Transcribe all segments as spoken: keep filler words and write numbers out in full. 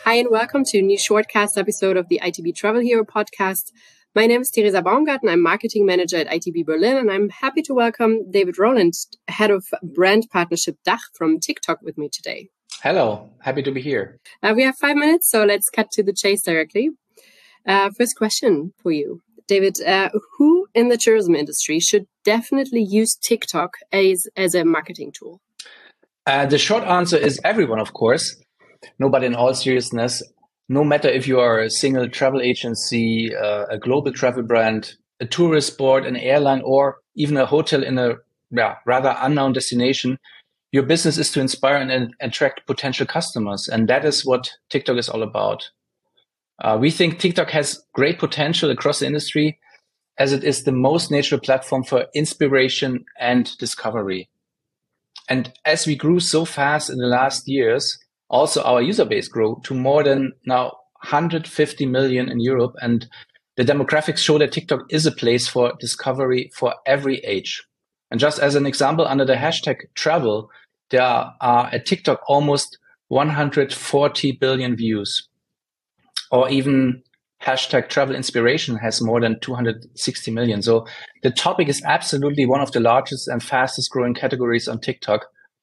Hi, and welcome to a new shortcast episode of the I T B Travel Hero podcast. My name is Theresa Baumgarten. I'm marketing manager at I T B Berlin, and I'm happy to welcome David Rowland, head of brand partnership D A C H from TikTok, with me today. Hello, happy to be here. Uh, we have five minutes, so let's cut to the chase directly. Uh, first question for you, David. Uh, who in the tourism industry should definitely use TikTok as, as a marketing tool? Uh, the short answer is everyone, of course. No, but in all seriousness, no matter if you are a single travel agency, uh, a global travel brand, a tourist board, an airline, or even a hotel in a yeah, rather unknown destination, your business is to inspire and, and attract potential customers. And that is what TikTok is all about. Uh, we think TikTok has great potential across the industry, as it is the most natural platform for inspiration and discovery. And as we grew so fast in the last years, also our user base grew to more than now one hundred fifty million in Europe. And the demographics show that TikTok is a place for discovery for every age. And just as an example, under the hashtag travel, there are at TikTok almost one hundred forty billion views. Or even hashtag travel inspiration has more than two hundred sixty million. So the topic is absolutely one of the largest and fastest growing categories on TikTok.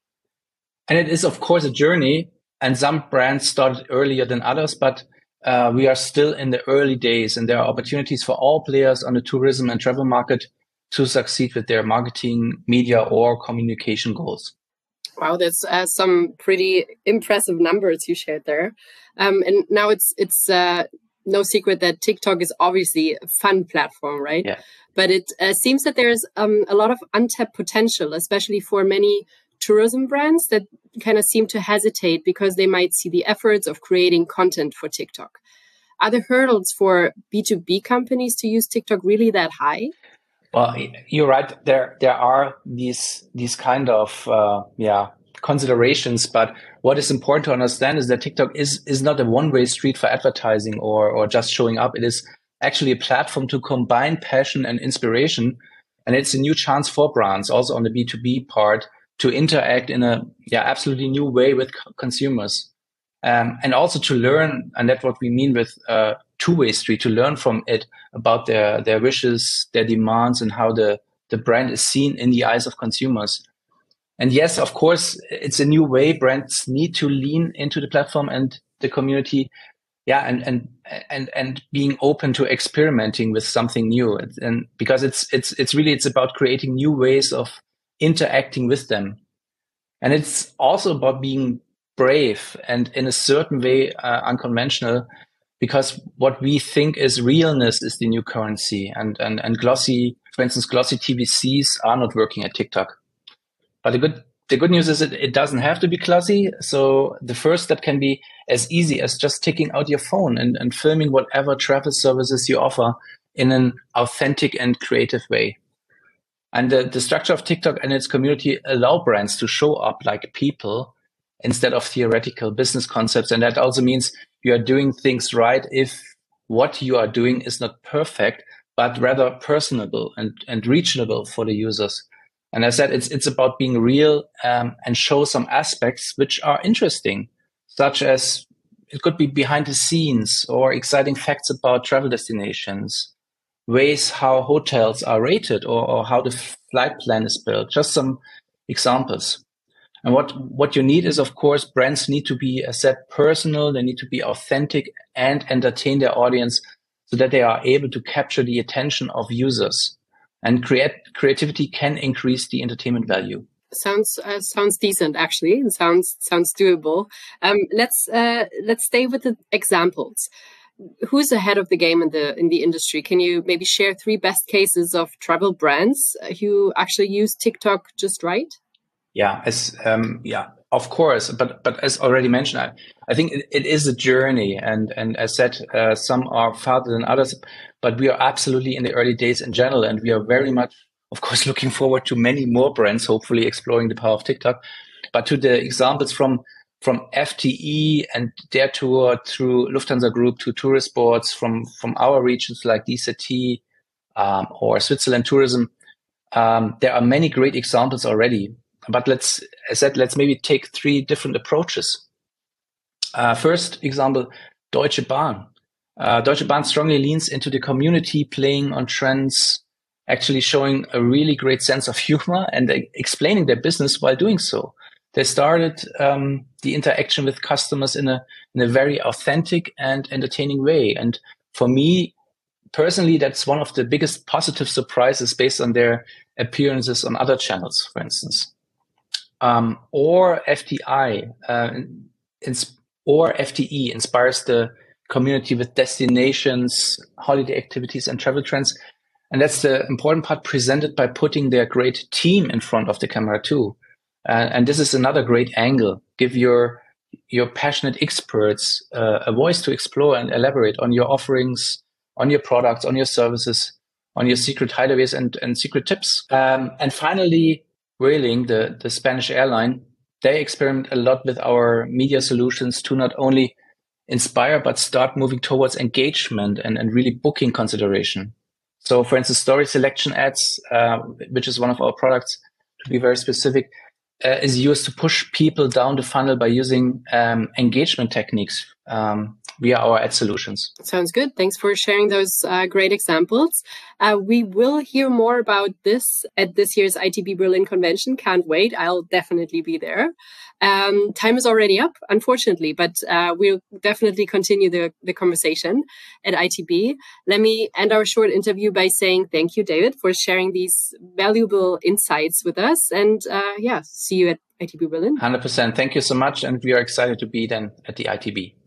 And it is, of course, a journey. And some brands started earlier than others, but uh, we are still in the early days, and there are opportunities for all players on the tourism and travel market to succeed with their marketing, media, or communication goals. Wow, that's uh, some pretty impressive numbers you shared there. Um, and now it's it's uh, no secret that TikTok is obviously a fun platform, right? Yeah. But it uh, seems that there's um, a lot of untapped potential, especially for many tourism brands that kind of seem to hesitate because they might see the efforts of creating content for TikTok. Are the hurdles for B two B companies to use TikTok really that high? Well, you're right. There, there are these these kind of uh, yeah considerations, but what is important to understand is that TikTok is is not a one-way street for advertising or or just showing up. It is actually a platform to combine passion and inspiration, and it's a new chance for brands, also on the B two B part, to interact in a yeah absolutely new way with co- consumers, um, and also to learn. And that's what we mean with uh, two-way street, to learn from it about their their wishes, their demands, and how the the brand is seen in the eyes of consumers. And yes, of course, it's a new way. Brands need to lean into the platform and the community, yeah, and and and and being open to experimenting with something new. And because it's it's it's really it's about creating new ways of interacting with them, and it's also about being brave and in a certain way uh, unconventional. Because what we think is realness is the new currency, and and and glossy, for instance, glossy T V Cs are not working at TikTok. But the good the good news is that it doesn't have to be glossy. So the first step can be as easy as just taking out your phone and, and filming whatever travel services you offer in an authentic and creative way. And the, the structure of TikTok and its community allow brands to show up like people instead of theoretical business concepts. And that also means you are doing things right if what you are doing is not perfect, but rather personable and, and reachable for the users. And as I said, it's it's about being real um, and show some aspects which are interesting, such as it could be behind the scenes or exciting facts about travel destinations, ways how hotels are rated, or, or how the flight plan is built. Just some examples. And what, what you need is, of course, brands need to be, as said, personal. They need to be authentic and entertain their audience so that they are able to capture the attention of users. And create, creativity can increase the entertainment value. Sounds uh, sounds decent, actually. It sounds sounds doable. Um, let's uh, let's stay with the examples. Who's ahead of the game in the in the industry? Can you maybe share three best cases of travel brands who actually use TikTok just right? Yeah, as um, yeah, of course. But but as already mentioned, I, I think it, it is a journey, and and as said, uh, some are farther than others. But we are absolutely in the early days in general, and we are very much, of course, looking forward to many more brands, hopefully exploring the power of TikTok. But to the examples from from F T E and their tour through Lufthansa Group to tourist boards from from our regions like D Z T um, or Switzerland Tourism, um, there are many great examples already. But let's, as I said, let's maybe take three different approaches. Uh, first example, Deutsche Bahn. Uh, Deutsche Bahn strongly leans into the community, playing on trends, actually showing a really great sense of humor and uh, explaining their business while doing so. They started um, the interaction with customers in a in a very authentic and entertaining way. And for me, personally, that's one of the biggest positive surprises based on their appearances on other channels, for instance. Um, or F T I, uh, ins- or F T E inspires the community with destinations, holiday activities, and travel trends. And that's the important part, presented by putting their great team in front of the camera too. Uh, and this is another great angle. Give your your passionate experts uh, a voice to explore and elaborate on your offerings, on your products, on your services, on your secret hideaways and, and secret tips. Um, and finally, Vueling, the, the Spanish airline, they experiment a lot with our media solutions to not only inspire, but start moving towards engagement and, and really booking consideration. So for instance, story selection ads, uh, which is one of our products, to be very specific, uh, is used to push people down the funnel by using um, engagement techniques um, via our ad solutions. Sounds good. Thanks for sharing those uh, great examples. Uh, we will hear more about this at this year's I T B Berlin convention. Can't wait. I'll definitely be there. Um, time is already up, unfortunately, but uh, we'll definitely continue the, the conversation at I T B. Let me end our short interview by saying thank you, David, for sharing these valuable insights with us. And uh, yeah, see you at I T B Berlin. one hundred percent. Thank you so much. And we are excited to be then at the I T B.